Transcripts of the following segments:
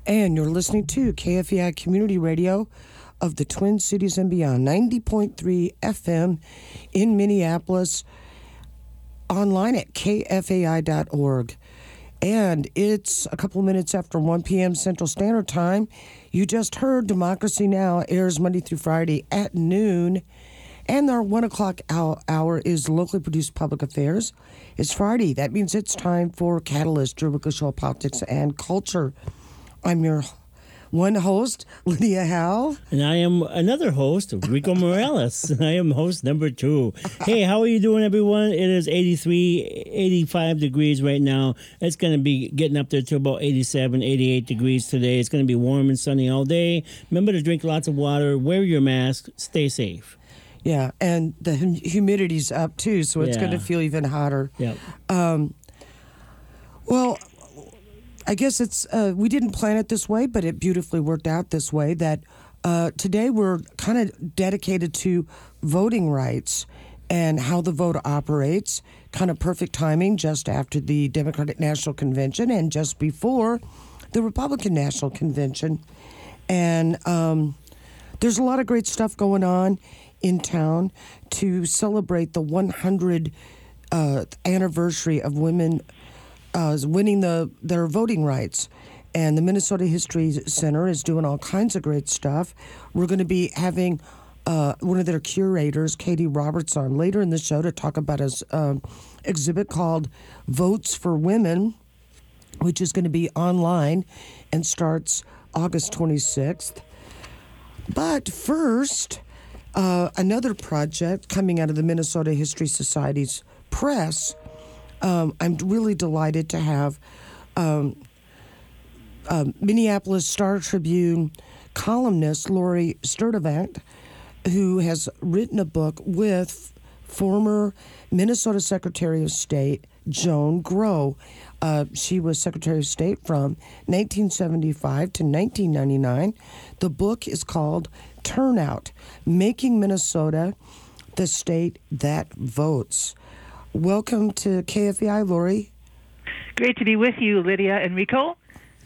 And you're listening to KFEI Community Radio of the Twin Cities and beyond, 90.3 FM in Minneapolis, online at kfai.org. And it's a couple of minutes after 1 p.m. Central Standard Time. You just heard Democracy Now! Airs Monday through Friday at noon. And our 1 o'clock hour is locally produced public affairs. It's Friday. That means it's time for Catalyst, your weekly show of politics and culture. I'm your one host, Lydia Howell. And I am another host, Rico Morales. I am host number 2. Hey, how are you doing, everyone? It is 83, 85 degrees right now. It's going to be getting up there to about 87, 88 degrees today. It's going to be warm and sunny all day. Remember to drink lots of water, wear your mask, stay safe. Yeah, and the humidity's up, too, so it's going to feel even hotter. Yep. Well, I guess it's we didn't plan it this way, but it beautifully worked out this way, that today we're kind of dedicated to voting rights and how the vote operates. Kind of perfect timing just after the Democratic National Convention and just before the Republican National Convention. And there's a lot of great stuff going on in town to celebrate the 100th anniversary of women winning their voting rights. And the Minnesota History Center is doing all kinds of great stuff. We're going to be having one of their curators, Katie Roberts, on later in the show to talk about his exhibit called Votes for Women, which is going to be online and starts August 26th. But first, another project coming out of the Minnesota History Society's press. I'm really delighted to have Minneapolis Star-Tribune columnist Lori Sturdivant, who has written a book with former Minnesota Secretary of State Joan Grow. She was Secretary of State from 1975 to 1999. The book is called Turnout: Making Minnesota the State That Votes. Welcome to KFEI, Lori. Great to be with you, Lydia and Rico.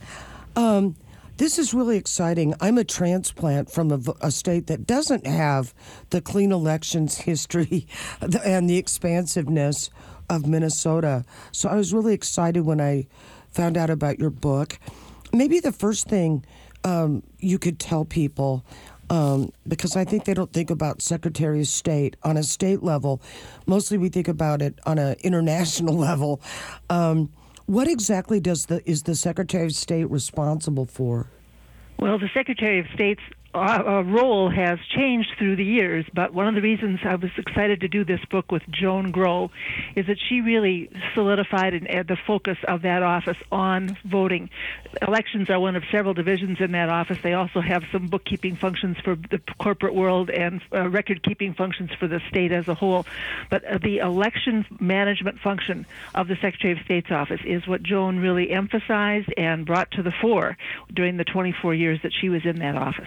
This is really exciting. I'm a transplant from a state that doesn't have the clean elections history and the expansiveness of Minnesota. So I was really excited when I found out about your book. Maybe the first thing you could tell people, because I think they don't think about Secretary of State on a state level. Mostly we think about it on an international level. What exactly is the Secretary of State responsible for? Well, the Secretary of State's role has changed through the years, but one of the reasons I was excited to do this book with Joan Grow is that she really solidified the focus of that office on voting. Elections are one of several divisions in that office. They also have some bookkeeping functions for the corporate world and record-keeping functions for the state as a whole. But the election management function of the Secretary of State's office is what Joan really emphasized and brought to the fore during the 24 years that she was in that office.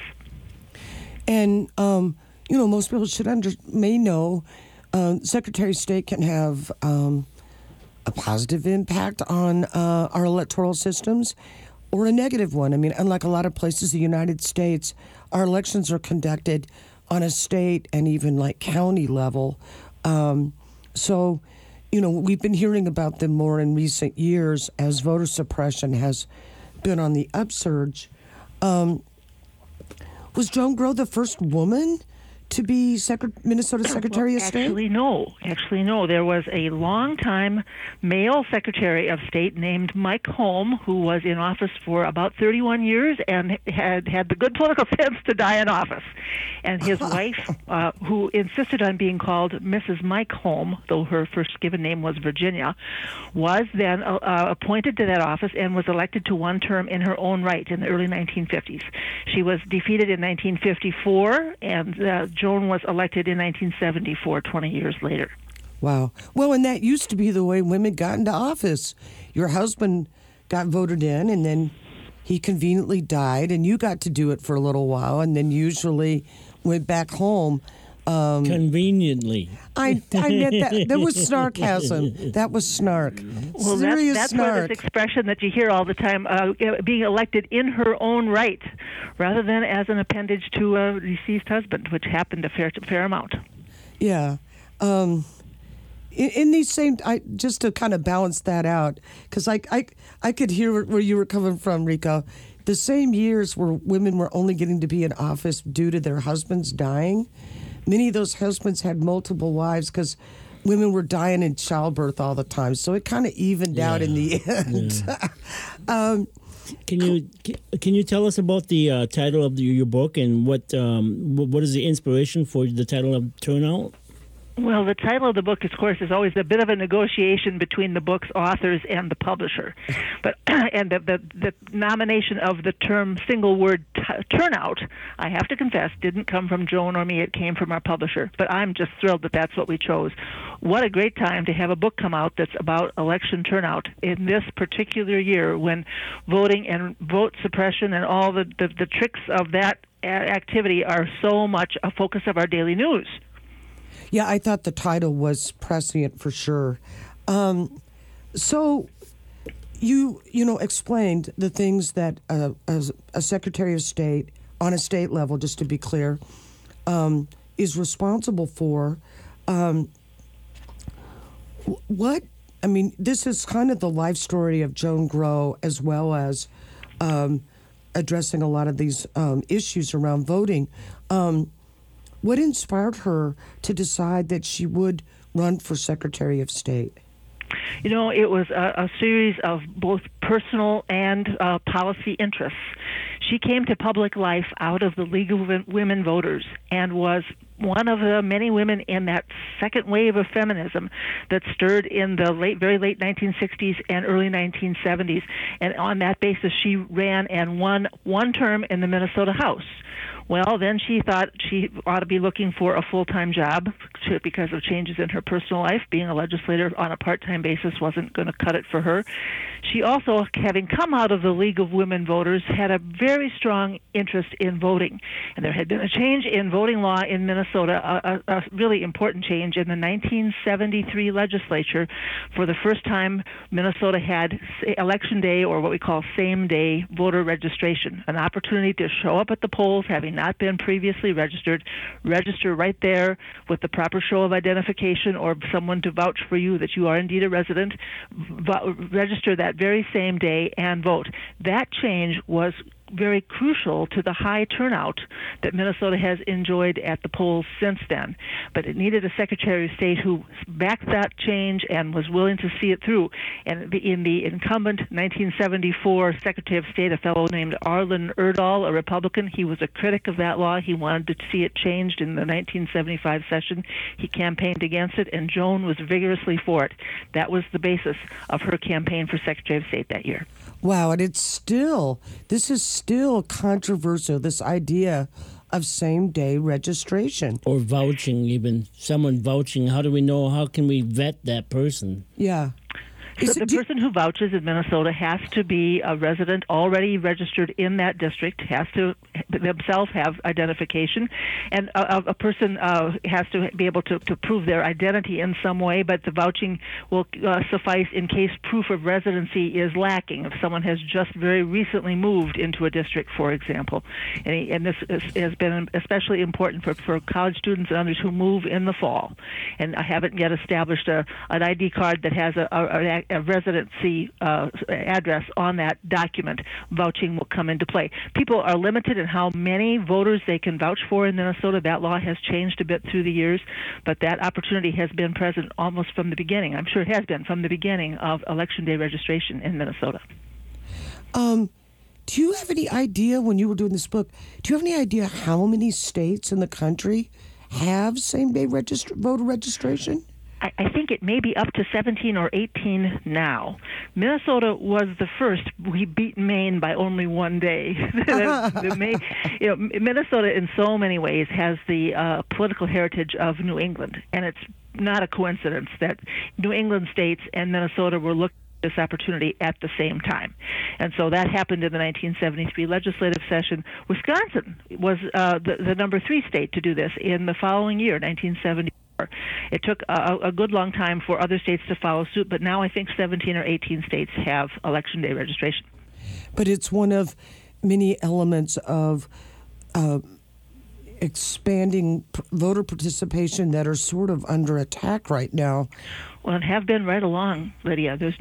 And, most people may know Secretary of State can have a positive impact on our electoral systems or a negative one. I mean, unlike a lot of places in the United States, our elections are conducted on a state and even like county level. So, we've been hearing about them more in recent years as voter suppression has been on the upsurge. Was Joan Grow the first woman to be Minnesota Secretary of State? Actually, no. There was a long-time male Secretary of State named Mike Holm, who was in office for about 31 years and had the good political sense to die in office. And his wife, who insisted on being called Mrs. Mike Holm, though her first given name was Virginia, was then appointed to that office and was elected to one term in her own right in the early 1950s. She was defeated in 1954, and Joan was elected in 1974, 20 years later. Wow. Well, and that used to be the way women got into office. Your husband got voted in, and then he conveniently died, and you got to do it for a little while, and then usually went back home. Conveniently. I meant that. There was sarcasm. That was snark. Well, Serious that's snark. where this expression that you hear all the time, being elected in her own right, rather than as an appendage to a deceased husband, which happened a fair amount. Yeah. In these same, just to kind of balance that out, because I could hear where you were coming from, Rico. The same years where women were only getting to be in office due to their husbands dying, many of those husbands had multiple wives because women were dying in childbirth all the time. So it kind of evened out in the end. Yeah. Can you tell us about the title of your book and what is the inspiration for the title of Turnout? Well, the title of the book, of course, is always a bit of a negotiation between the book's authors and the publisher. But and the nomination of the term single word turnout, I have to confess, didn't come from Joan or me. It came from our publisher. But I'm just thrilled that that's what we chose. What a great time to have a book come out that's about election turnout in this particular year when voting and vote suppression and all the tricks of that activity are so much a focus of our daily news. Yeah, I thought the title was prescient for sure. So you explained the things that as a Secretary of State on a state level, just to be clear, is responsible for. This is kind of the life story of Joan Grow, as well as addressing a lot of these issues around voting. What inspired her to decide that she would run for Secretary of State? You know, it was a series of both personal and policy interests. She came to public life out of the League of Women Voters and was one of the many women in that second wave of feminism that stirred in the very late 1960s and early 1970s. And on that basis, she ran and won one term in the Minnesota House. Well, then she thought she ought to be looking for a full-time job because of changes in her personal life. Being a legislator on a part-time basis wasn't going to cut it for her. She also, having come out of the League of Women Voters, had a very strong interest in voting. And there had been a change in voting law in Minnesota, a really important change in the 1973 legislature. For the first time, Minnesota had Election Day, or what we call same-day voter registration, an opportunity to show up at the polls, having not been previously registered, register right there with the proper show of identification or someone to vouch for you that you are indeed a resident, register that very same day and vote. That change was very crucial to the high turnout that Minnesota has enjoyed at the polls since then. But it needed a Secretary of State who backed that change and was willing to see it through. And in the incumbent 1974 Secretary of State, a fellow named Arlen Erdahl, a Republican, he was a critic of that law. He wanted to see it changed in the 1975 session. He campaigned against it, and Joan was vigorously for it. That was the basis of her campaign for Secretary of State that year. Wow, and this is still controversial, this idea of same-day registration. Or vouching, even. Someone vouching. How do we know? How can we vet that person? Yeah. So the person who vouches in Minnesota has to be a resident already registered in that district, has to themselves have identification, and a person has to be able to prove their identity in some way, but the vouching will suffice in case proof of residency is lacking. If someone has just very recently moved into a district, for example. And this has been especially important for college students and others who move in the fall. And I haven't yet established an ID card that has a residency address on that document. Vouching will come into play. People are limited in how many voters they can vouch for in Minnesota. That law has changed a bit through the years, but that opportunity has been present almost from the beginning. I'm sure it has been from the beginning of Election Day registration in Minnesota. Do you have any idea, when you were doing this book, do you have any idea how many states in the country have same-day voter registration? I think it may be up to 17 or 18 now. Minnesota was the first. We beat Maine by only one day. Minnesota, in so many ways, has the political heritage of New England, and it's not a coincidence that New England states and Minnesota were looked this opportunity at the same time. And so that happened in the 1973 legislative session. Wisconsin was the number 3 state to do this in the following year, 1974. It took a good long time for other states to follow suit, but now I think 17 or 18 states have Election Day registration. But it's one of many elements of expanding voter participation that are sort of under attack right now. Well, and have been right along, Lydia. The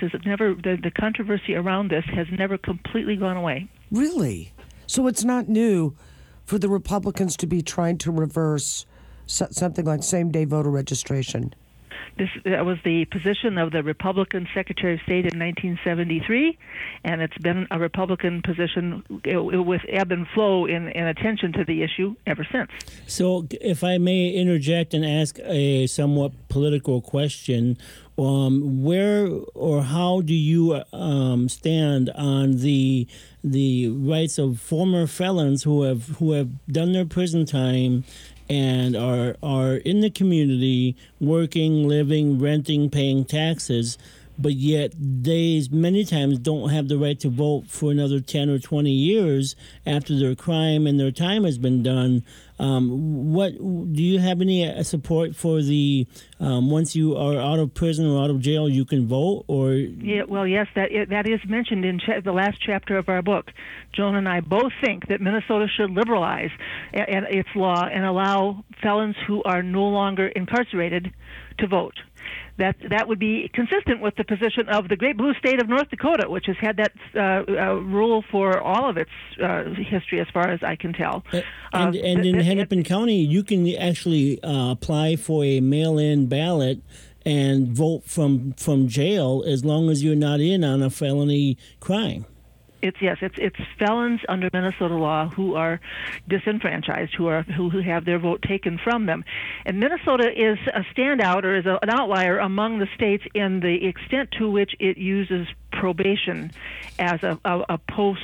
controversy around this has never completely gone away. Really? So it's not new for the Republicans to be trying to reverse something like same-day voter registration. That was the position of the Republican Secretary of State in 1973, and it's been a Republican position with ebb and flow in attention to the issue ever since. So, if I may interject and ask a somewhat political question, where or how do you stand on the rights of former felons who have done their prison time and are in the community working, living, renting, paying taxes, but yet they many times don't have the right to vote for another 10 or 20 years after their crime and their time has been done? What do you have any support for the once you are out of prison or out of jail you can vote? Or yes, that is mentioned in the last chapter of our book. Joan and I both think that Minnesota should liberalize its law and allow felons who are no longer incarcerated to vote. That would be consistent with the position of the great blue state of North Dakota, which has had that rule for all of its history, as far as I can tell. And in Hennepin County, you can actually apply for a mail-in ballot and vote from jail as long as you're not in on a felony crime. It's felons under Minnesota law who are disenfranchised, who have their vote taken from them. And Minnesota is a standout, or is an outlier among the states in the extent to which it uses probation as a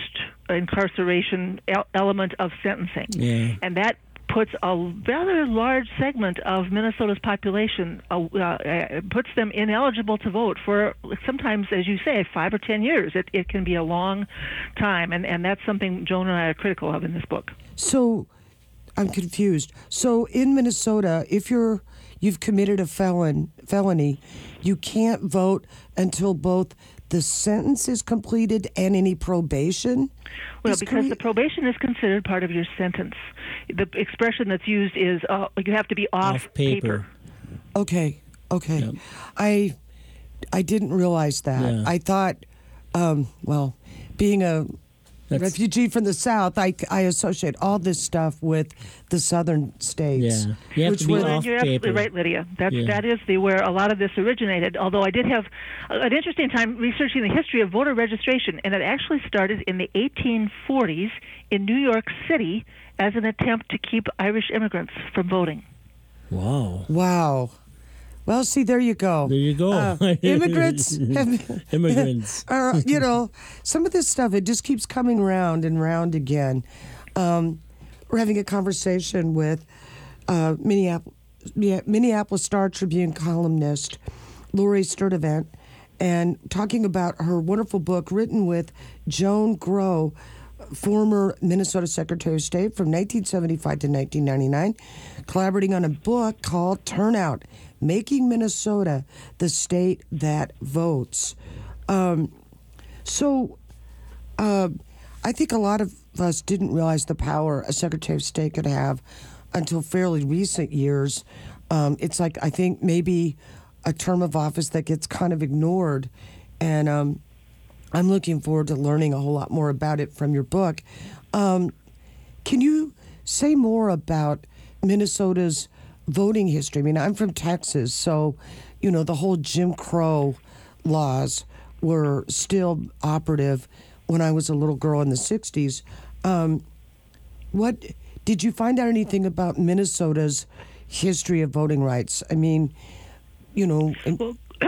post-incarceration element of sentencing. Yeah. And that puts a rather large segment of Minnesota's population, puts them ineligible to vote for sometimes, as you say, 5 or 10 years. It can be a long time, and that's something Joan and I are critical of in this book. So I'm confused. So in Minnesota, if you've committed a felony, you can't vote until both the sentence is completed and any probation? Well, because the probation is considered part of your sentence. The expression that's used is you have to be off paper. Okay. Yep. I didn't realize that. Yeah. I thought, being a refugee from the South, I associate all this stuff with the southern states. Yeah, you have to be off You're paper. absolutely right, Lydia. That is where a lot of this originated, although I did have an interesting time researching the history of voter registration, and it actually started in the 1840s in New York City as an attempt to keep Irish immigrants from voting. Wow. Well, see, there you go. Immigrants. Immigrants. Some of this stuff, it just keeps coming round and round again. We're having a conversation with Minneapolis Star-Tribune columnist Lori Sturdivant, and talking about her wonderful book written with Joan Grow, former Minnesota Secretary of State from 1975 to 1999, collaborating on a book called Turnout, Making Minnesota the State That Votes. I think a lot of us didn't realize the power a Secretary of State could have until fairly recent years. It's like, I think, maybe a term of office that gets kind of ignored. And I'm looking forward to learning a whole lot more about it from your book. Can you say more about Minnesota's voting history? I mean, I'm from Texas, so, the whole Jim Crow laws were still operative when I was a little girl in the 60s. What did you find out anything about Minnesota's history of voting rights? I mean,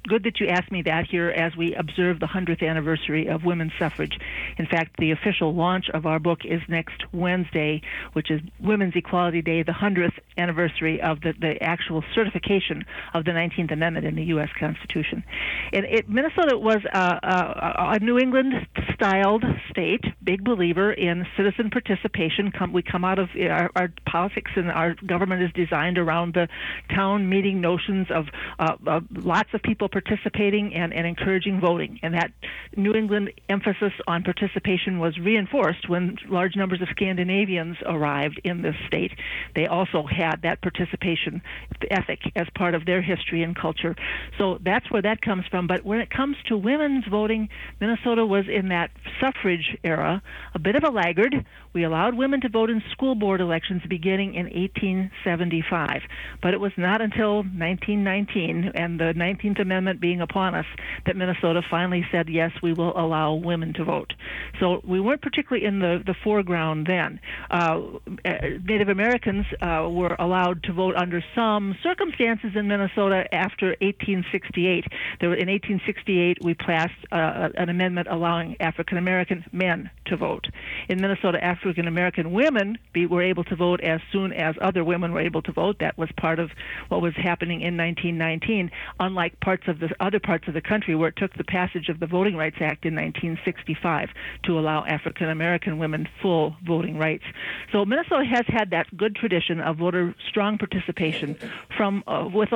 good that you asked me that here as we observe the 100th anniversary of women's suffrage. In fact, the official launch of our book is next Wednesday, which is Women's Equality Day, the 100th anniversary of the actual certification of the 19th Amendment in the U.S. Constitution. Minnesota was a New England-styled state, big believer in citizen participation. We come out of our politics, and our government is designed around the town meeting notions of lots of people participating and encouraging voting. And that New England emphasis on participation was reinforced when large numbers of Scandinavians arrived in this state. They also had that participation ethic as part of their history and culture. So that's where that comes from. But when it comes to women's voting, Minnesota was in that suffrage era a bit of a laggard. We allowed women to vote in school board elections beginning in 1875. But it was not until 1919 and the 19th Amendment being upon us that Minnesota finally said, yes, we will allow women to vote. So we weren't particularly in the foreground then. Native Americans were allowed to vote under some circumstances in Minnesota after 1868. In 1868, we passed an amendment allowing African American men to vote. In Minnesota, African American women were able to vote as soon as other women were able to vote. That was part of what was happening in 1919, unlike other parts of the country where it took the passage of the Voting Rights Act in 1965 to allow African American women full voting rights. So Minnesota has had that good tradition of voter strong participation with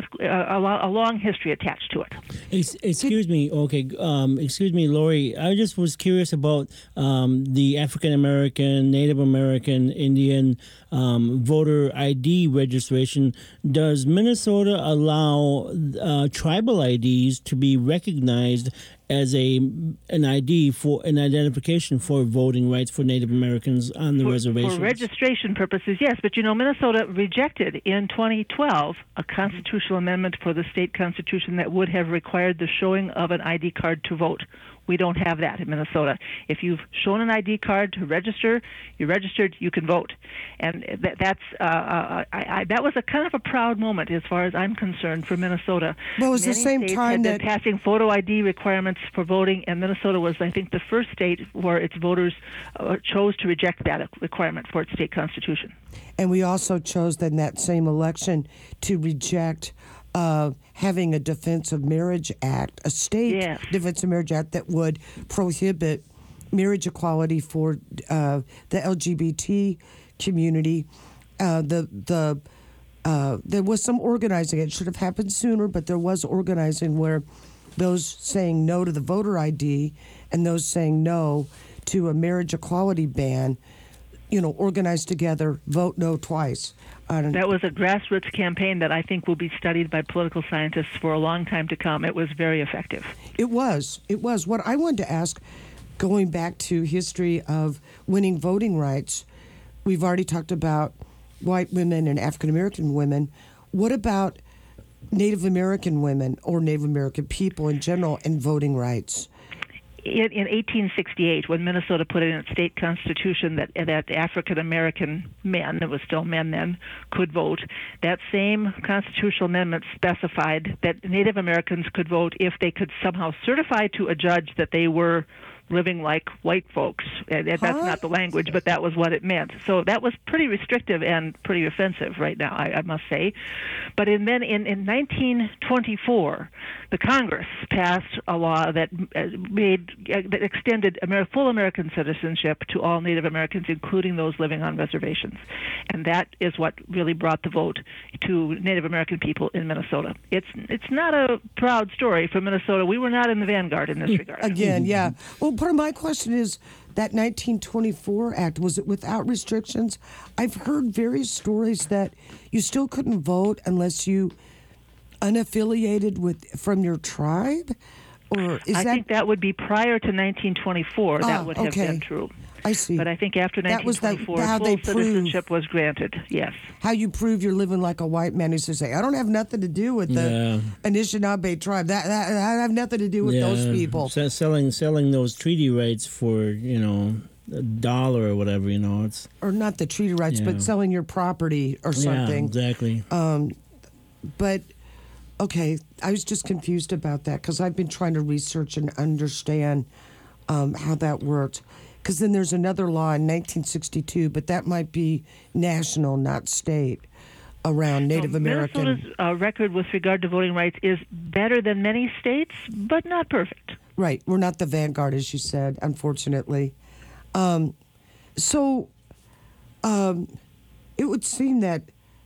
a long history attached to it. Excuse me, Lori. I just was curious about the African American, Native American, Indian voter ID registration. Does Minnesota allow tribal IDs to be recognized as an ID for an identification for voting rights for Native Americans on the reservations? For registration purposes, yes. But, Minnesota rejected in 2012 a constitutional amendment for the state constitution that would have required the showing of an ID card to vote. We don't have that in Minnesota. If you've shown an ID card to register, you're registered, you can vote. And that was a kind of a proud moment as far as I'm concerned for Minnesota. Well, it was the same time that passing photo ID requirements for voting, and Minnesota was, I think, the first state where its voters chose to reject that requirement for its state constitution. And we also chose in that same election to reject having a Defense of Marriage Act, a state Defense of Marriage Act that would prohibit marriage equality for the LGBT community. There was some organizing. It should have happened sooner, but there was organizing where those saying no to the voter ID and those saying no to a marriage equality ban, organized together, vote no twice. That was a grassroots campaign that I think will be studied by political scientists for a long time to come. It was very effective. It was. What I wanted to ask, going back to history of winning voting rights, we've already talked about white women and African American women. What about Native American women or Native American people in general and voting rights? In 1868, when Minnesota put in its state constitution that African American men, it was still men then, could vote, that same constitutional amendment specified that Native Americans could vote if they could somehow certify to a judge that they were living like white folks. That's not the language, but that was what it meant. So that was pretty restrictive and pretty offensive right now, I must say. But then in 1924, the Congress passed a law that extended full American citizenship to all Native Americans, including those living on reservations. And that is what really brought the vote to Native American people in Minnesota. It's not a proud story for Minnesota. We were not in the vanguard in this regard. Again, yeah. Well, part of my question is that 1924 Act, was it without restrictions? I've heard various stories that you still couldn't vote unless you unaffiliated from your tribe? Or I think that would be prior to 1924. That would have been true. I see. But I think after 1924, full citizenship was granted, yes. How you prove you're living like a white man is to say, I don't have nothing to do with the Anishinaabe tribe. That I have nothing to do with those people. Selling those treaty rights for, $1 or whatever, it's... Or not the treaty rights, but selling your property or something. Yeah, exactly. But Okay, I was just confused about that because I've been trying to research and understand how that worked. Because then there's another law in 1962, but that might be national, not state, around Native American. Minnesota's record with regard to voting rights is better than many states, but not perfect. Right, we're not the vanguard, as you said, unfortunately. So it would seem that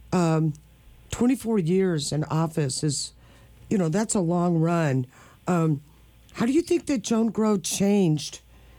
24 years in office is, that's a long run. How do you think that Joan Grow changed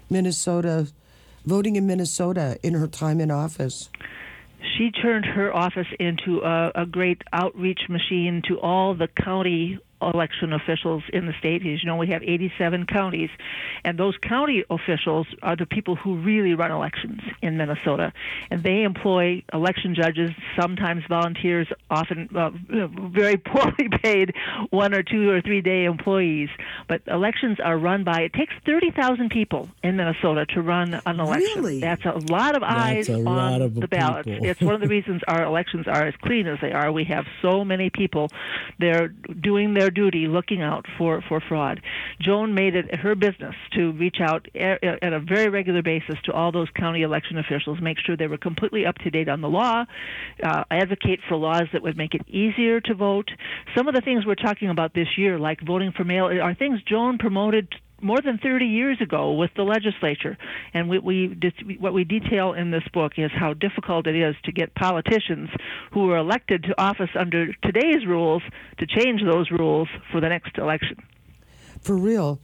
voting in Minnesota in her time in office? She turned her office into a great outreach machine to all the county election officials in the state. As you know, we have 87 counties, and those county officials are the people who really run elections in Minnesota, and they employ election judges, sometimes volunteers, often very poorly paid 1 or 2 or 3 day employees. But elections are run by, it takes 30,000 people in Minnesota to run an election. Really? That's a lot of eyes on the ballots. It's one of the reasons our elections are as clean as they are. We have so many people. They're doing their duty, looking out for fraud. Joan made it her business to reach out at a very regular basis to all those county election officials, make sure they were completely up to date on the law, advocate for laws that would make it easier to vote. Some of the things we're talking about this year, like voting for mail, are things Joan promoted more than 30 years ago with the legislature. And what we detail in this book is how difficult it is to get politicians who are elected to office under today's rules to change those rules for the next election. For real.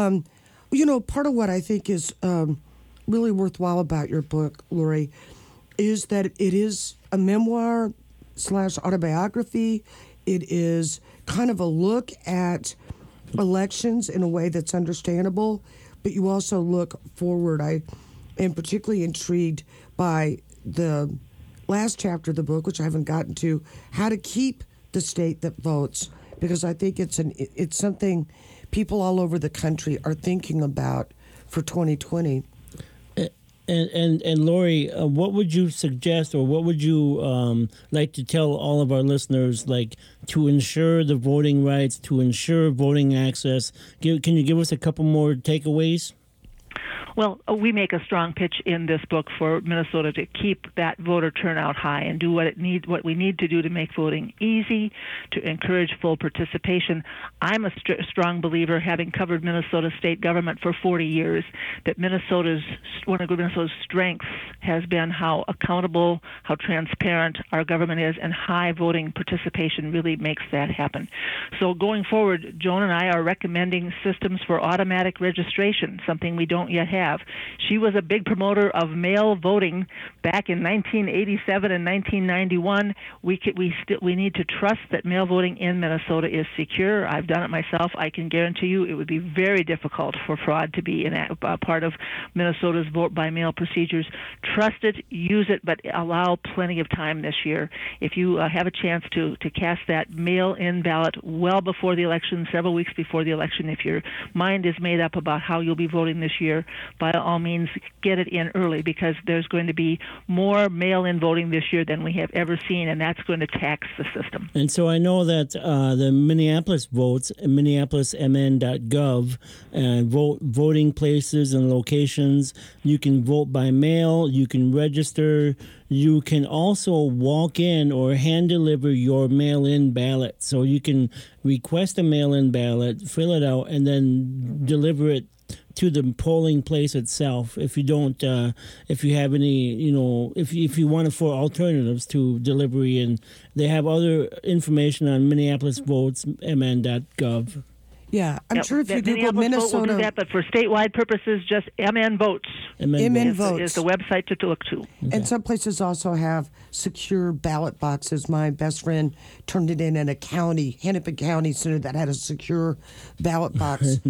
Part of what I think is really worthwhile about your book, Lori, is that it is a memoir / autobiography. It is kind of a look at elections in a way that's understandable, but you also look forward. I am particularly intrigued by the last chapter of the book, which I haven't gotten to, how to keep the state that votes, because I think it's something people all over the country are thinking about for 2020. And Lori, what would you suggest, or what would you like to tell all of our listeners, like to ensure the voting rights, to ensure voting access? Can you give us a couple more takeaways? Well, we make a strong pitch in this book for Minnesota to keep that voter turnout high and do what we need to do to make voting easy, to encourage full participation. I'm a strong believer, having covered Minnesota state government for 40 years, that one of Minnesota's strengths has been how accountable, how transparent our government is, and high voting participation really makes that happen. So going forward, Joan and I are recommending systems for automatic registration, something we don't yet have. She was a big promoter of mail voting back in 1987 and 1991. We need to trust that mail voting in Minnesota is secure. I've done it myself. I can guarantee you it would be very difficult for fraud to be a part of Minnesota's vote by mail procedures. Trust it, use it, but allow plenty of time this year. If you have a chance to cast that mail-in ballot well before the election, several weeks before the election, if your mind is made up about how you'll be voting this year, by all means, get it in early, because there's going to be more mail-in voting this year than we have ever seen, and that's going to tax the system. And so I know that the Minneapolis votes, minneapolismn.gov, and voting places and locations. You can vote by mail. You can register. You can also walk in or hand deliver your mail-in ballot. So you can request a mail-in ballot, fill it out, and then deliver it to the polling place itself. If you don't, if you have any, if you want for alternatives to delivery, and they have other information on minneapolisvotesmn.gov. Yeah, I'm sure if you Google Minnesota, will do that, but for statewide purposes, just MN Votes. MN Votes is the website to look to. Okay. And some places also have secure ballot boxes. My best friend turned it in a county, Hennepin County Center, that had a secure ballot box.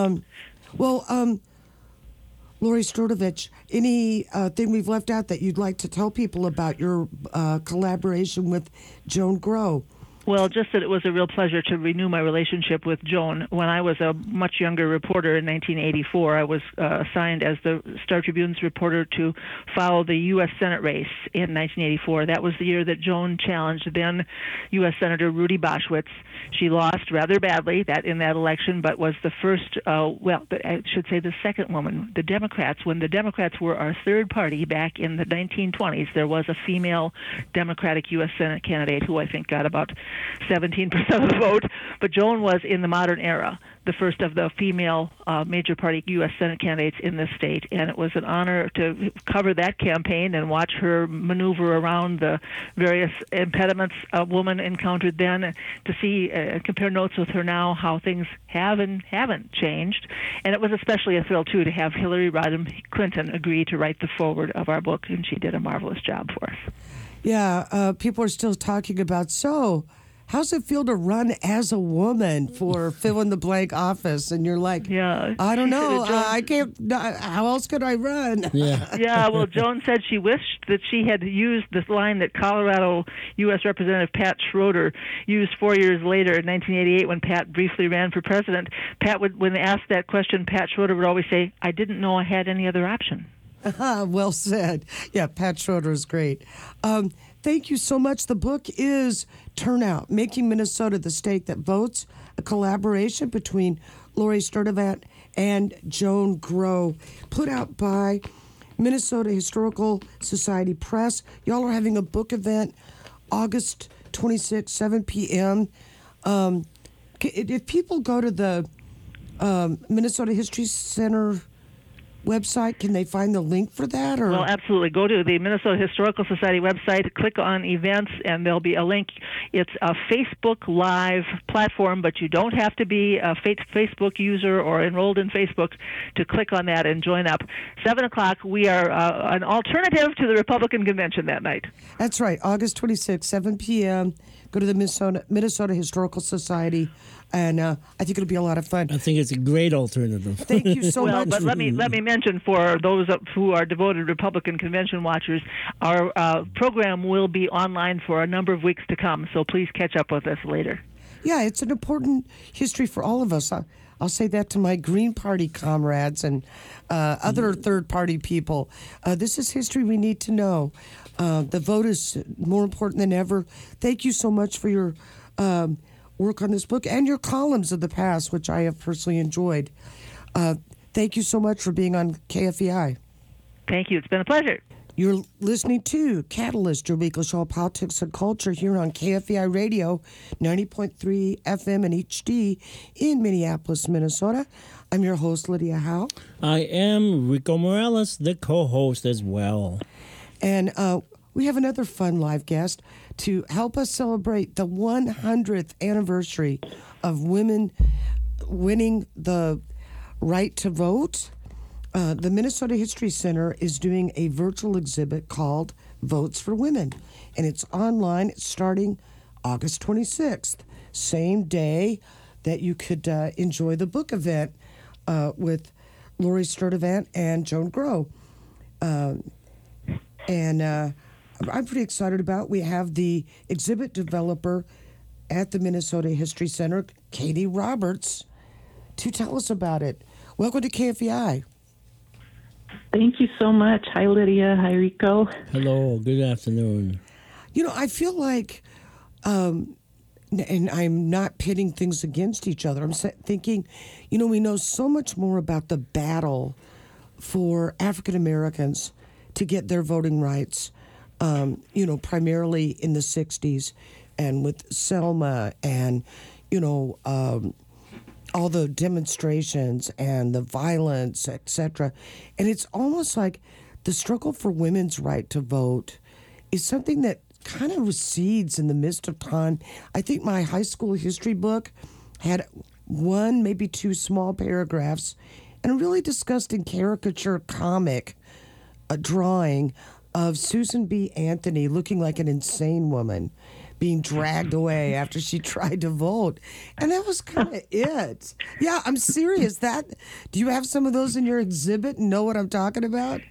Lori Sturdivich, any thing we've left out that you'd like to tell people about your collaboration with Joan Grow? Well, just that it was a real pleasure to renew my relationship with Joan. When I was a much younger reporter in 1984, I was assigned as the Star Tribune's reporter to follow the U.S. Senate race in 1984. That was the year that Joan challenged then U.S. Senator Rudy Boschwitz. She lost rather badly in that election, but was the first, I should say the second woman. The Democrats, when the Democrats were our third party back in the 1920s, there was a female Democratic U.S. Senate candidate who I think got about 17% of the vote, but Joan was in the modern era the first of the female major party U.S. Senate candidates in this state, and it was an honor to cover that campaign and watch her maneuver around the various impediments a woman encountered then, to see, compare notes with her now, how things have and haven't changed. And it was especially a thrill, too, to have Hillary Rodham Clinton agree to write the foreword of our book, and she did a marvelous job for us. Yeah, people are still talking about, how's it feel to run as a woman for fill-in-the-blank office? And you're like, yeah, I don't know. I can't. How else could I run? Yeah. Yeah, well, Joan said she wished that she had used this line that Colorado U.S. Representative Pat Schroeder used 4 years later in 1988 when Pat briefly ran for president. When asked that question, Pat Schroeder would always say, I didn't know I had any other option. Well said. Yeah, Pat Schroeder is great. Thank you so much. The book is Turnout, Making Minnesota the State That Votes, a collaboration between Lori Sturdivant and Joan Grow, put out by Minnesota Historical Society Press. Y'all are having a book event August 26th, 7 p.m. If people go to the Minnesota History Center website, can they find the link for that? Or? Well, absolutely. Go to the Minnesota Historical Society website, click on events, and there'll be a link. It's a Facebook Live platform, but you don't have to be a Facebook user or enrolled in Facebook to click on that and join up. 7 o'clock, we are an alternative to the Republican convention that night. That's right, August 26th, 7 p.m. Go to the Minnesota Historical Society, and I think it'll be a lot of fun. I think it's a great alternative. Thank you so much. But let me mention, for those who are devoted Republican convention watchers, our program will be online for a number of weeks to come, so please catch up with us later. Yeah, it's an important history for all of us. I'll say that to my Green Party comrades and other third-party people. This is history we need to know. The vote is more important than ever. Thank you so much for your work on this book and your columns of the past, which I have personally enjoyed. Thank you so much for being on KFEI. Thank you. It's been a pleasure. You're listening to Catalyst, your weekly show of politics and culture here on KFEI Radio, 90.3 FM and HD in Minneapolis, Minnesota. I'm your host, Lydia Howe. I am Rico Morales, the co-host as well. And we have another fun live guest to help us celebrate the 100th anniversary of women winning the right to vote. The Minnesota History Center is doing a virtual exhibit called Votes for Women, and it's online. It's starting August 26th, same day that you could enjoy the book event with Lori Sturdivant and Joan Grow. And I'm pretty excited about. We have the exhibit developer at the Minnesota History Center, Katie Roberts, to tell us about it. Welcome to KFEI. Thank you so much. Hi, Lydia. Hi, Rico. Hello. Good afternoon. You know, I feel like, and I'm not pitting things against each other. I'm thinking, you know, we know so much more about the battle for African Americans to get their voting rights, you know, primarily in the 60s and with Selma and, you know, all the demonstrations and the violence, etc. And it's almost like the struggle for women's right to vote is something that kind of recedes in the midst of time. I think my high school history book had one, maybe two small paragraphs and a really disgusting caricature comic drawing of Susan B. Anthony looking like an insane woman being dragged away after she tried to vote. And that was kind of it. Yeah, I'm serious. Do you have some of those in your exhibit and know what I'm talking about?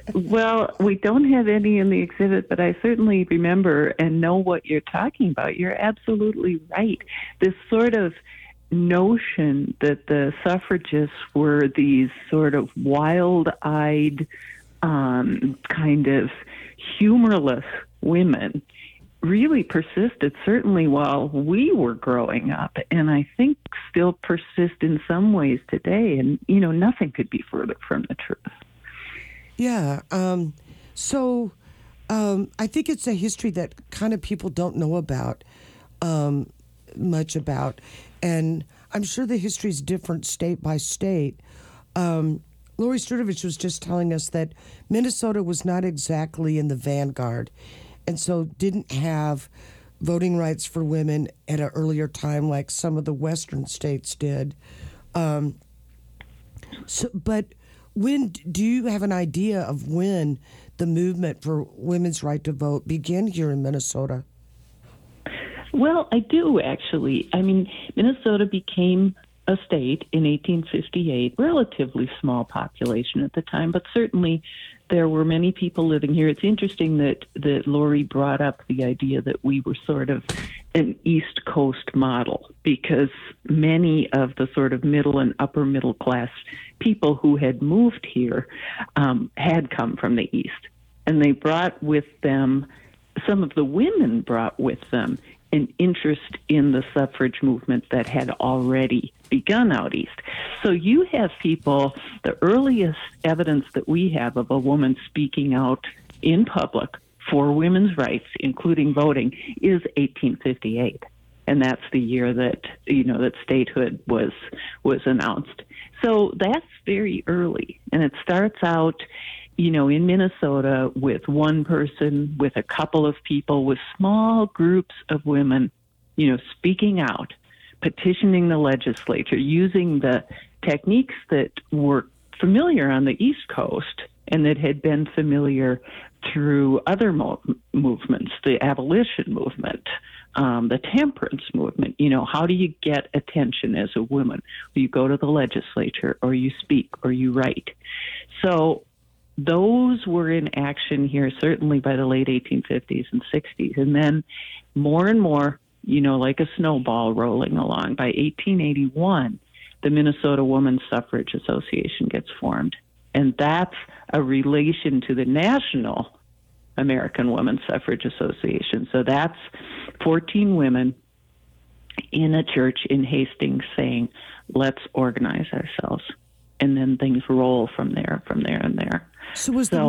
Well, we don't have any in the exhibit, but I certainly remember and know what you're talking about. You're absolutely right. This sort of notion that the suffragists were these sort of wild-eyed, kind of humorless women really persisted, certainly while we were growing up, and I think still persist in some ways today. And, nothing could be further from the truth. Yeah. So I think it's a history that kind of people don't know about much about. And I'm sure the history is different state by state. Lori Sturdivich was just telling us that Minnesota was not exactly in the vanguard, and so didn't have voting rights for women at an earlier time like some of the western states did. But do you have an idea of when the movement for women's right to vote began here in Minnesota? Well, I do, actually. I mean, Minnesota became a state in 1858, relatively small population at the time, but certainly there were many people living here. It's interesting that Lori brought up the idea that we were sort of an East Coast model, because many of the sort of middle and upper middle class people who had moved here had come from the East. And they brought with them, some of the women brought with them an interest in the suffrage movement that had already begun out east. So you have people, the earliest evidence that we have of a woman speaking out in public for women's rights, including voting, is 1858. And that's the year that, that statehood was announced. So that's very early. And it starts out, in Minnesota with one person, with a couple of people, with small groups of women, speaking out, petitioning the legislature, using the techniques that were familiar on the East Coast and that had been familiar through other movements, the abolition movement, the temperance movement. How do you get attention as a woman? You go to the legislature, or you speak, or you write. So those were in action here, certainly by the late 1850s and 60s. And then more and more, like a snowball rolling along, by 1881, the Minnesota Women's Suffrage Association gets formed. And that's a relation to the National American Women's Suffrage Association. So that's 14 women in a church in Hastings saying, let's organize ourselves. And then things roll from there and there. So was the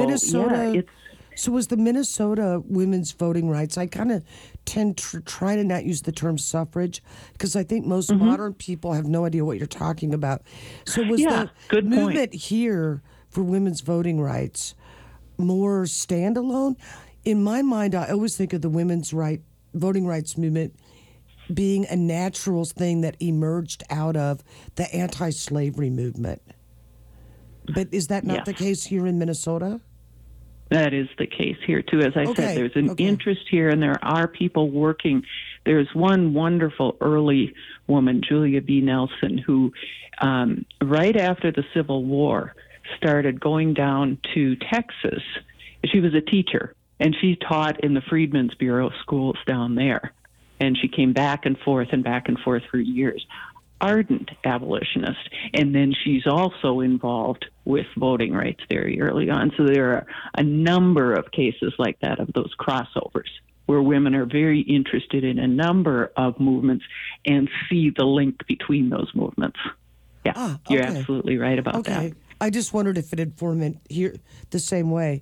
Minnesota women's voting rights? I kind of tend to try to not use the term suffrage because I think most modern people have no idea what you're talking about. So was the movement here for women's voting rights more standalone? In my mind, I always think of the women's voting rights movement being a natural thing that emerged out of the anti-slavery movement. But is that not the case here in Minnesota? That is the case here, too. As I said, there's an interest here, and there are people working. There's one wonderful early woman, Julia B. Nelson, who right after the Civil War started going down to Texas. She was a teacher, and she taught in the Freedmen's Bureau schools down there. And she came back and forth for years. Ardent abolitionist. And then she's also involved with voting rights very early on. So there are a number of cases like that, of those crossovers, where women are very interested in a number of movements and see the link between those movements. Yeah, you're absolutely right about that. I just wondered if it had formed here the same way.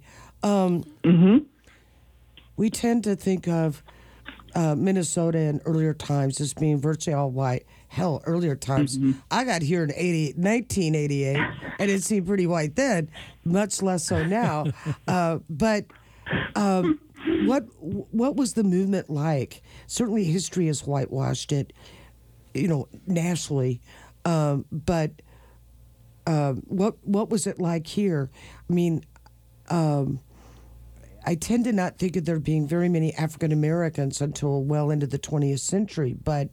We tend to think of Minnesota in earlier times as being virtually all white. Hell, earlier times. I got here in 1988, and it seemed pretty white then, much less so now. But what was the movement like? Certainly history has whitewashed it, nationally. But what was it like here? I mean, I tend to not think of there being very many African Americans until well into the 20th century, but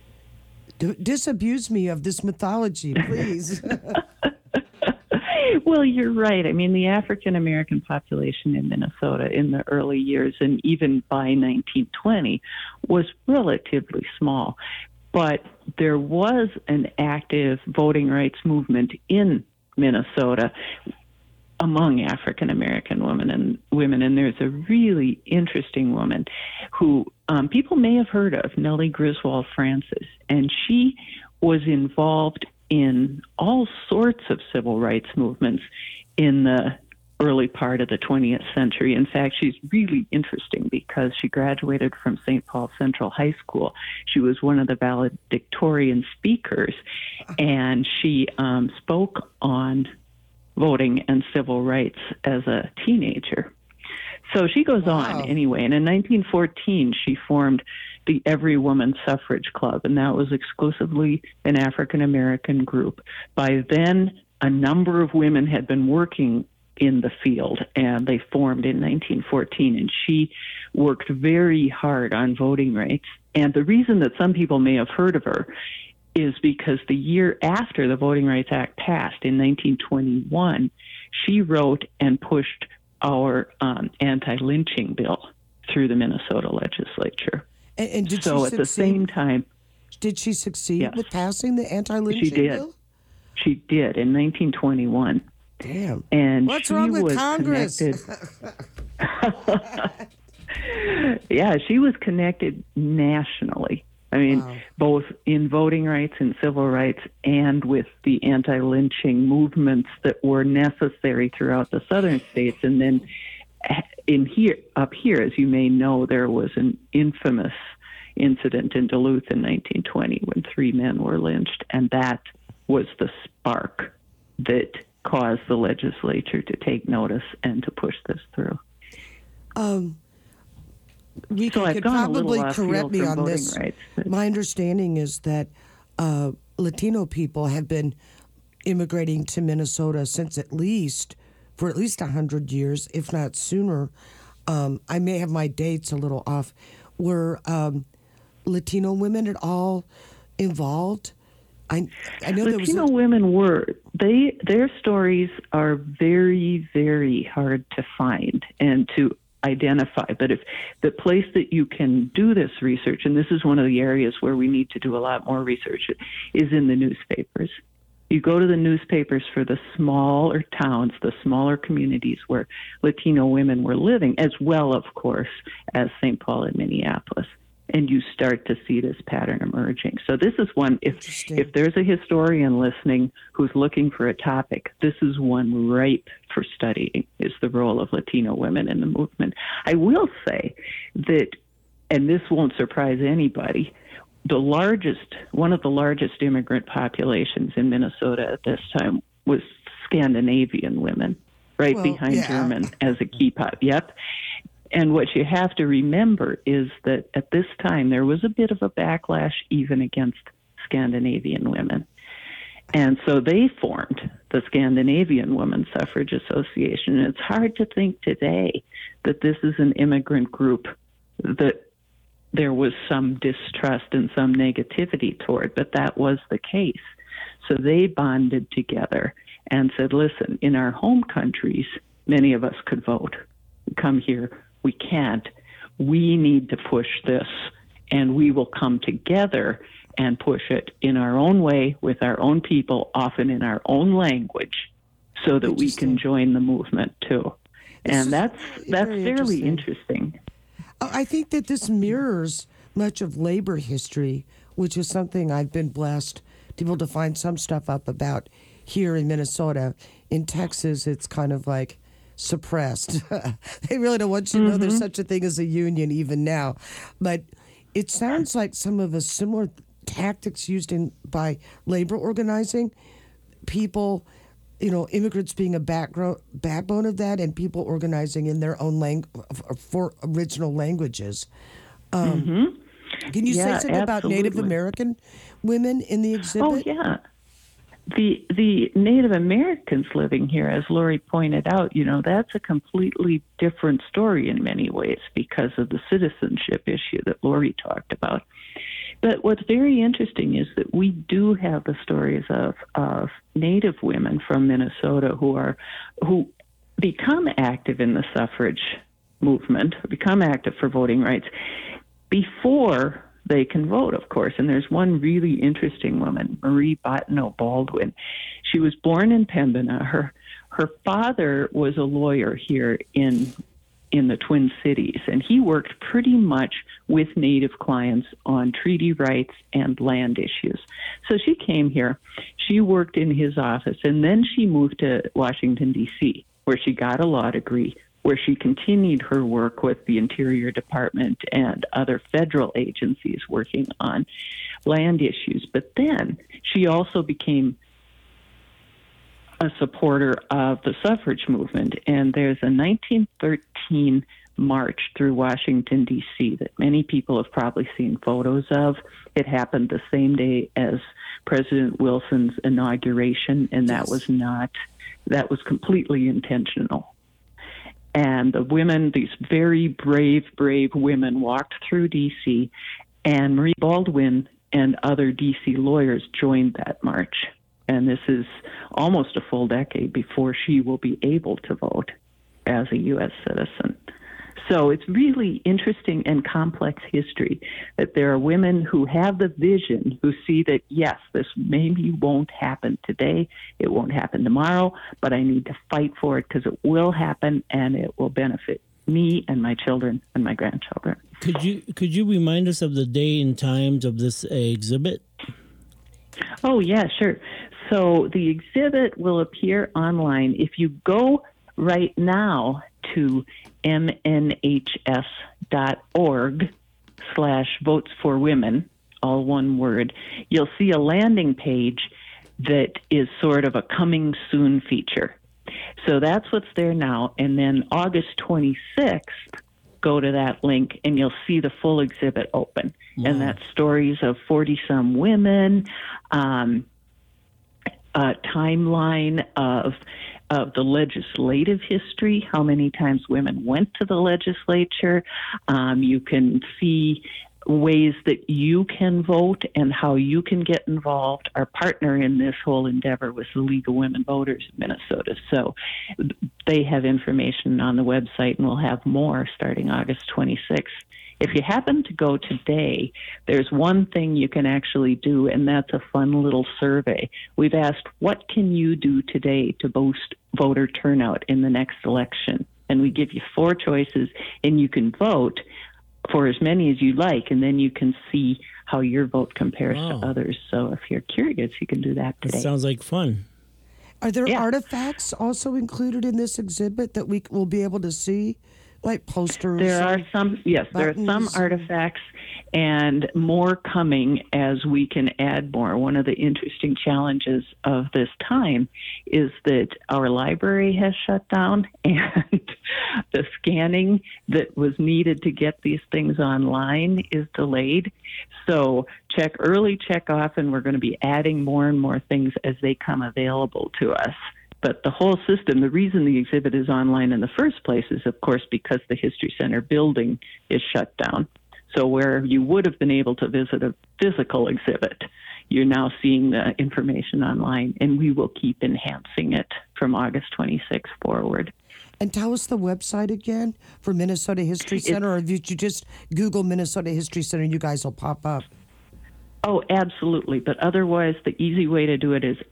disabuse me of this mythology, please. Well, you're right. I mean, the African American population in Minnesota in the early years and even by 1920 was relatively small. But there was an active voting rights movement in Minnesota among African American women, and there's a really interesting woman who people may have heard of, Nellie Griswold Francis, and she was involved in all sorts of civil rights movements in the early part of the 20th century. In fact, she's really interesting because she graduated from St. Paul Central High School. She was one of the valedictorian speakers, and she spoke on voting and civil rights as a teenager. So she goes on anyway, and in 1914 she formed the Every Woman Suffrage Club, and that was exclusively an African American group. By then, a number of women had been working in the field, and they formed in 1914, and she worked very hard on voting rights. And the reason that some people may have heard of her is because the year after the Voting Rights Act passed in 1921, she wrote and pushed our anti-lynching bill through the Minnesota legislature. And did so she at succeed? the same time, did she succeed yes, with passing the anti-lynching she did. bill? She did in 1921. Damn. And what's she wrong with was Congress? Yeah, she was connected nationally. I mean, Wow. both in voting rights and civil rights and with the anti-lynching movements that were necessary throughout the southern states. And then up here, as you may know, there was an infamous incident in Duluth in 1920 when 3 men were lynched, and that was the spark that caused the legislature to take notice and to push this through. Rika So I've could gone a little probably left correct field me from on voting this. rights. My understanding is that Latino people have been immigrating to Minnesota since at least 100 years, if not sooner. I may have my dates a little off. Were Latino women at all involved? I know there was Latino women were. Their stories are very, very hard to find and to identify. But if the place that you can do this research, and this is one of the areas where we need to do a lot more research, is in the newspapers. You go to the newspapers for the smaller towns, the smaller communities where Latino women were living, as well, of course, as St. Paul and Minneapolis. And you start to see this pattern emerging. So this is one, if there's a historian listening who's looking for a topic, this is one ripe for studying, is the role of Latino women in the movement. I will say that, and this won't surprise anybody, one of the largest immigrant populations in Minnesota at this time was Scandinavian women, right behind German as a key pop. Yep. And what you have to remember is that at this time there was a bit of a backlash even against Scandinavian women. And so they formed the Scandinavian Women's Suffrage Association. And it's hard to think today that this is an immigrant group that there was some distrust and some negativity toward, but that was the case. So they bonded together and said, listen, in our home countries, many of us could vote. Come here, we can't. We need to push this, and we will come together and push it in our own way with our own people, often in our own language, so that we can join the movement too. And that's fairly interesting. I think that this mirrors much of labor history, which is something I've been blessed to be able to find some stuff up about here in Minnesota. In Texas, it's kind of like suppressed. They really don't want you to know there's such a thing as a union even now. But it sounds like some of the similar tactics used by labor organizing, people, immigrants being a backbone of that, and people organizing in their own for original languages. Can you say something about Native American women in the exhibit? Oh, yeah. The Native Americans living here, as Lori pointed out, that's a completely different story in many ways because of the citizenship issue that Lori talked about. But what's very interesting is that we do have the stories of Native women from Minnesota who become active in the suffrage movement, become active for voting rights before they can vote, of course. And there's one really interesting woman, Marie Bottineau Baldwin. She was born in Pembina. Her father was a lawyer here in the Twin Cities, and he worked pretty much with Native clients on treaty rights and land issues. So she came here, she worked in his office, and then she moved to Washington, D.C., where she got a law degree, where she continued her work with the Interior Department and other federal agencies working on land issues. But then she also became a supporter of the suffrage movement, and there's a 1913 march through Washington, D.C. that many people have probably seen photos of. It happened the same day as President Wilson's inauguration, and that was completely intentional. And the women, these very brave women, walked through D.C., and Marie Baldwin and other D.C. lawyers joined that march. And this is almost a full decade before she will be able to vote as a U.S. citizen. So it's really interesting and complex history that there are women who have the vision, who see that, yes, this maybe won't happen today, it won't happen tomorrow, but I need to fight for it because it will happen and it will benefit me and my children and my grandchildren. Could you remind us of the day and times of this exhibit? Oh, yeah, sure. So the exhibit will appear online. If you go right now to mnhs.org/votesforwomen, all one word, you'll see a landing page that is sort of a coming soon feature. So that's what's there now. And then August 26th, go to that link and you'll see the full exhibit open. Wow. And that's stories of 40-some women, a timeline of the legislative history, how many times women went to the legislature. You can see ways that you can vote and how you can get involved. Our partner in this whole endeavor was the League of Women Voters of Minnesota. So they have information on the website, and we'll have more starting August 26th. If you happen to go today, there's one thing you can actually do, and that's a fun little survey. We've asked, what can you do today to boost voter turnout in the next election? And we give you 4 choices, and you can vote for as many as you like, and then you can see how your vote compares to others. So if you're curious, you can do that today. That sounds like fun. Are there artifacts also included in this exhibit that we will be able to see? Like posters? There are some, yes, buttons. There are some artifacts and more coming as we can add more. One of the interesting challenges of this time is that our library has shut down and the scanning that was needed to get these things online is delayed. So check early, check often. We're going to be adding more and more things as they come available to us. But the whole system, the reason the exhibit is online in the first place is, of course, because the History Center building is shut down. So where you would have been able to visit a physical exhibit, you're now seeing the information online, and we will keep enhancing it from August 26th forward. And tell us the website again for Minnesota History Center, or if you just Google Minnesota History Center, you guys will pop up. Oh, absolutely. But otherwise, the easy way to do it is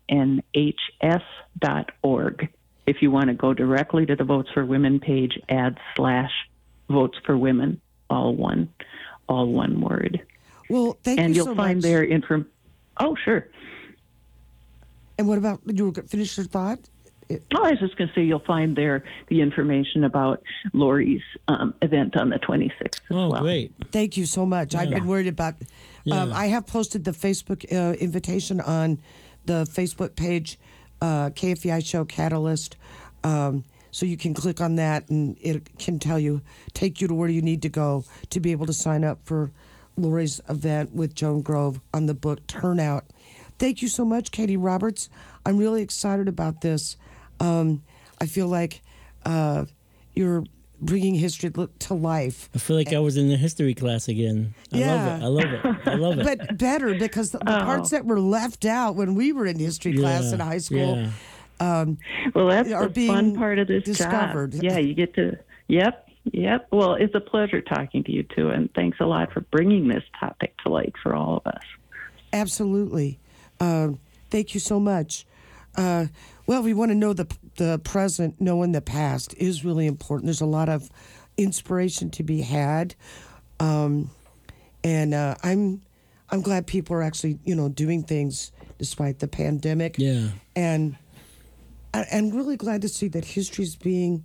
mnhs.org. If you want to go directly to the Votes for Women page, add /Votes for Women, all one word. Well, thank you so much. And you'll find their Oh, sure. And what about, you were finish your thought? I was just going to say you'll find there the information about Lori's event on the 26th as well. Oh, great. Thank you so much. Yeah. I've been worried about I have posted the Facebook invitation on the Facebook page, KFEI Show Catalyst, so you can click on that and it can take you to where you need to go to be able to sign up for Lori's event with Joan Grove on the book Turnout. Thank you so much, Katie Roberts. I'm really excited about this. I feel like you're bringing history to life. I feel like I was in the history class again. I love it. But better, because the parts that were left out when we were in history class in high school. Yeah. Well, that's are the being fun part of this discovered. job. Yeah, you get to. Yep. Well, it's a pleasure talking to you too, and thanks a lot for bringing this topic to light for all of us. Absolutely. Thank you so much. Well, we want to know the present, knowing the past is really important. There's a lot of inspiration to be had, and I'm glad people are actually doing things despite the pandemic. Yeah, and really glad to see that history's being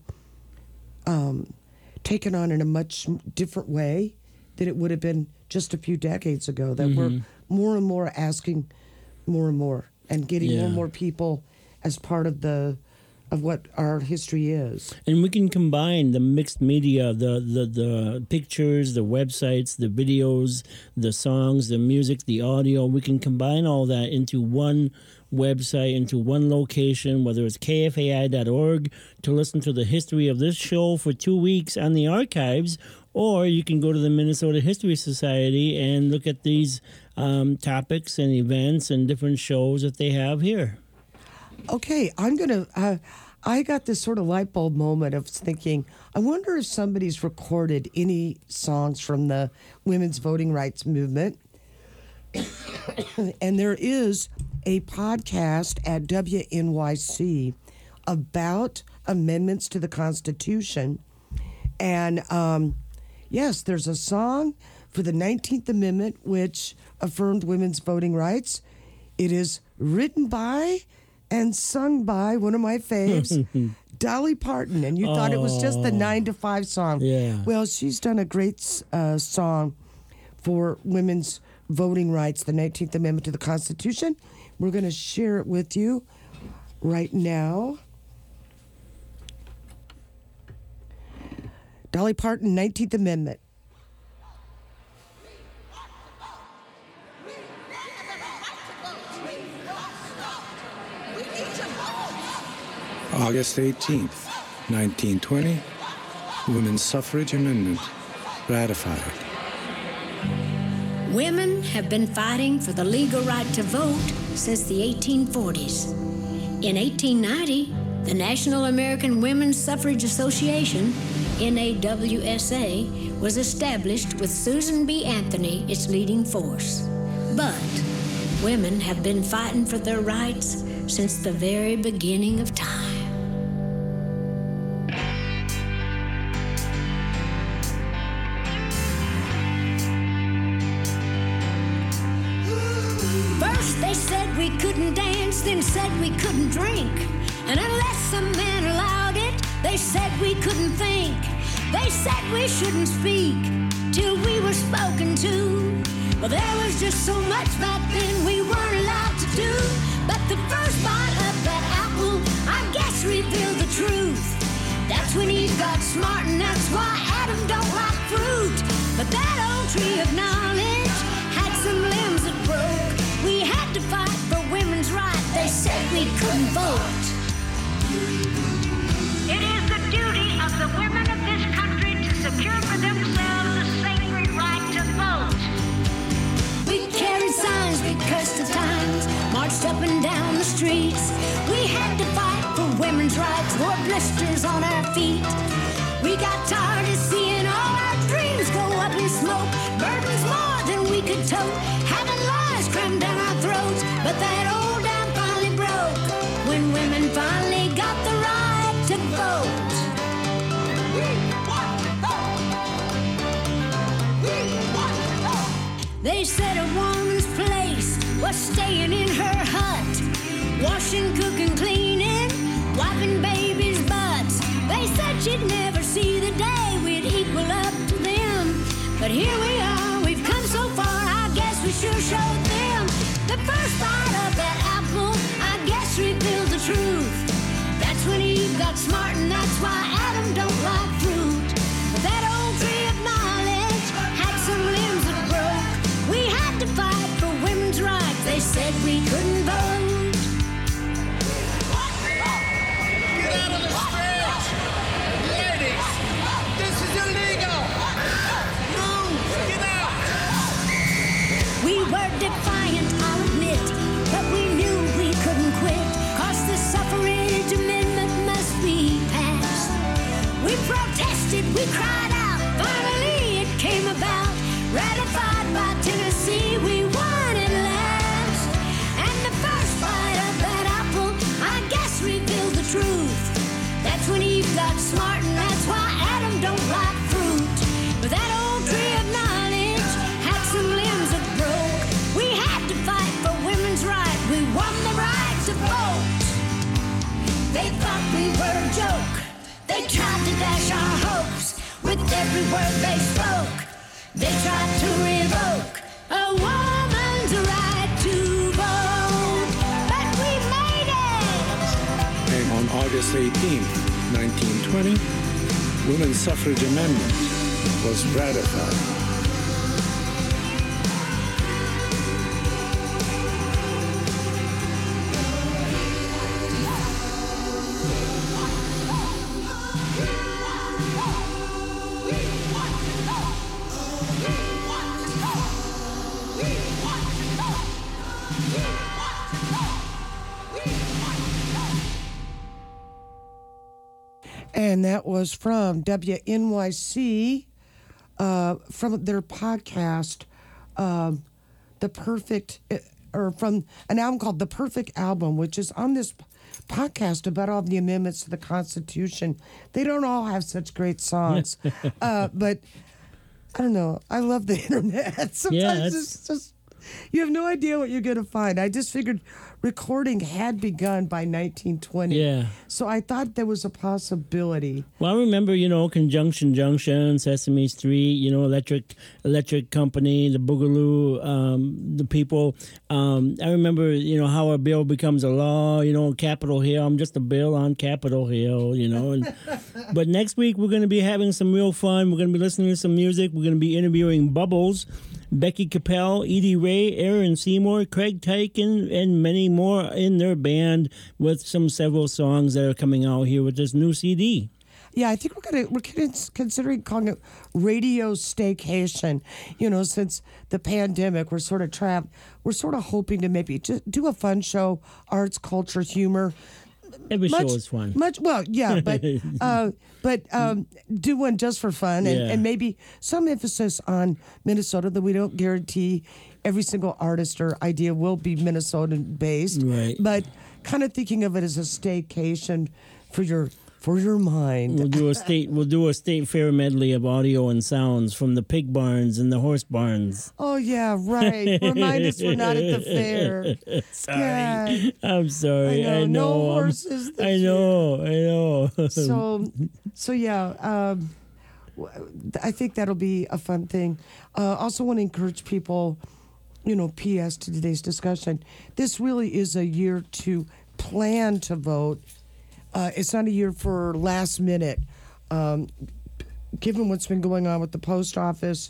taken on in a much different way than it would have been just a few decades ago. That we're more and more asking more and more and getting more and more people as part of what our history is. And we can combine the mixed media, the pictures, the websites, the videos, the songs, the music, the audio. We can combine all that into one website, into one location, whether it's kfai.org to listen to the history of this show for 2 weeks on the archives, or you can go to the Minnesota History Society and look at these topics and events and different shows that they have here. Okay, I got this sort of light bulb moment of thinking, I wonder if somebody's recorded any songs from the women's voting rights movement. And there is a podcast at WNYC about amendments to the Constitution. And yes, there's a song for the 19th Amendment, which affirmed women's voting rights. It is written by and sung by one of my faves, Dolly Parton. And you thought it was just the 9 to 5 song. Yeah. Well, she's done a great song for women's voting rights, the 19th Amendment to the Constitution. We're going to share it with you right now. Dolly Parton, 19th Amendment. August 18th, 1920, Women's Suffrage Amendment ratified. Women have been fighting for the legal right to vote since the 1840s. In 1890, the National American Women's Suffrage Association, NAWSA, was established with Susan B. Anthony its leading force. But women have been fighting for their rights since the very beginning of time. First they said we couldn't dance, then said we couldn't drink. And unless a man allowed it, they said we couldn't think. They said we shouldn't speak till we were spoken to. Well, there was just so much back then we weren't allowed to do. But the first bite of that apple, I guess, revealed the truth. That's when Eve got smart, and that's why Adam don't like fruit. But that old tree of knowledge had some limbs that broke. We had to fight for women's rights. They said we couldn't vote. It is the duty of the women of this country to secure for themselves the sacred right to vote. We carried signs, we cursed the times, marched up and down the streets. We had to fight for women's rights, wore blisters on our feet. We got tired of seeing all our dreams go up in smoke. Burdens more than we could tote, having lies crammed down our throats. But that old dam finally broke when women finally got the right to vote. They said a woman's place was staying in her hut, washing, cooking, cleaning, wiping babies' butts. They said she'd never see the day we'd equal up to them. But here we are, we've come so far, I guess we sure showed them. The first bite of that apple, I guess, revealed the truth. That's when Eve got smart, and that's why Adam don't like fruit. But that old tree of knowledge had some limbs that broke. We had to fight for women's rights. They said we couldn't vote. Get out of the stretch! Ladies, cried out. Finally, it came about. Ratified by Tennessee, we won at last. And the first bite of that apple, I guess, revealed the truth. That's when Eve got smart, and that's why Adam don't like fruit. But that old tree of knowledge had some limbs that broke. We had to fight for women's right. We won the right to vote. They thought we were a joke. They tried to dash our hopes with every word they spoke. They tried to revoke a woman's right to vote. But we made it! And on August 18th, 1920, women's suffrage amendment was ratified. And that was from WNYC, from their podcast, The Perfect, or from an album called The Perfect Album, which is on this podcast about all the amendments to the Constitution. They don't all have such great songs, but I don't know. I love the internet. Sometimes it's just, you have no idea what you're going to find. I just figured recording had begun by 1920. Yeah. So I thought there was a possibility. Well, I remember, Conjunction Junction, Sesame Street, Electric Company, the Boogaloo, the people. I remember, how a bill becomes a law, Capitol Hill. I'm just a bill on Capitol Hill, And, but next week, we're going to be having some real fun. We're going to be listening to some music. We're going to be interviewing Bubbles, Becky Capel, Edie Ray, Aaron Seymour, Craig Tyken, and many more in their band with several songs that are coming out here with this new CD. Yeah, I think we're considering calling it Radio Staycation. Since the pandemic, we're sort of hoping to maybe just do a fun show, arts, culture, humor. Every show is fun. But do one just for fun, and maybe some emphasis on Minnesota, that we don't guarantee every single artist or idea will be Minnesotan based. Right. But kind of thinking of it as a staycation for your mind. We'll do a state fair medley of audio and sounds from the pig barns and the horse barns. Oh yeah, right. Remind us we're not at the fair. Sorry. Yeah. I'm sorry. I know. I know. No horses this I know. So yeah, I think that'll be a fun thing. Also want to encourage people, P.S. to today's discussion. This really is a year to plan to vote. It's not a year for last minute. Given what's been going on with the post office,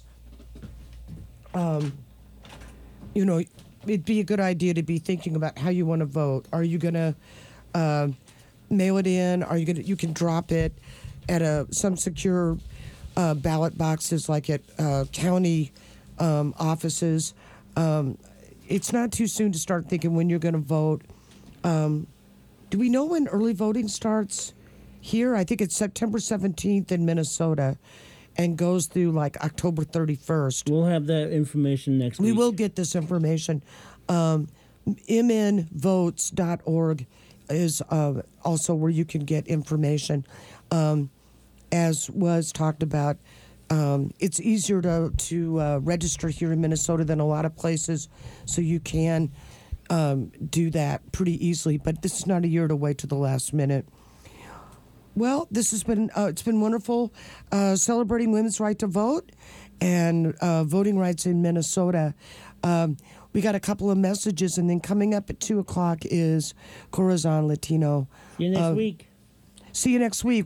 it'd be a good idea to be thinking about how you want to vote. Are you going to mail it in? Are you can drop it at some secure ballot boxes like at county offices. It's not too soon to start thinking when you're going to vote. Do we know when early voting starts here? I think it's September 17th in Minnesota and goes through like October 31st. We'll have that information next week. We will get this information. mnvotes.org is also where you can get information. As was talked about, it's easier to register here in Minnesota than a lot of places, so you can do that pretty easily. But this is not a year to wait to the last minute. Well, this has been it's been wonderful celebrating women's right to vote and voting rights in Minnesota. We got a couple of messages, and then coming up at 2:00 is Corazon Latino. See you next week. See you next week.